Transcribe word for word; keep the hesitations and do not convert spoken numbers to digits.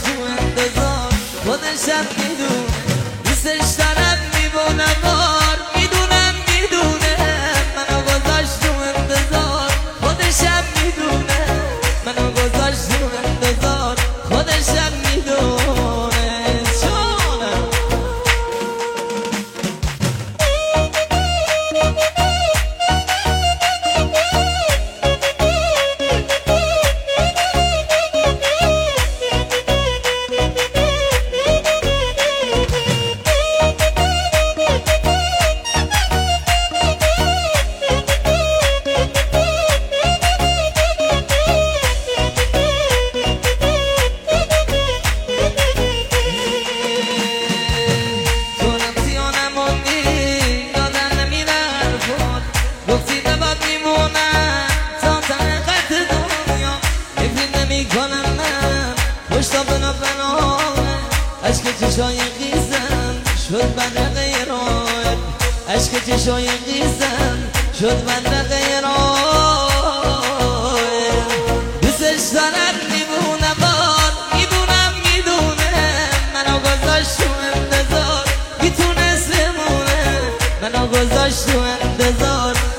تو انتظار خودشم میدونه دوستش دارم میبونه بار میدونم میدونه منو گذاشت تو انتظار خودشم میدونه منو گذاشت تو انتظار خودشم میدونه چونم عشق چشای خیزم شد بدرق ایران عشق چشای خیزم شد بدرق ایران دوستش دارم میبونه بار میدونم میدونه منو گذاشت تو انتظار میتونست بمونه منو گذاشت تو انتظار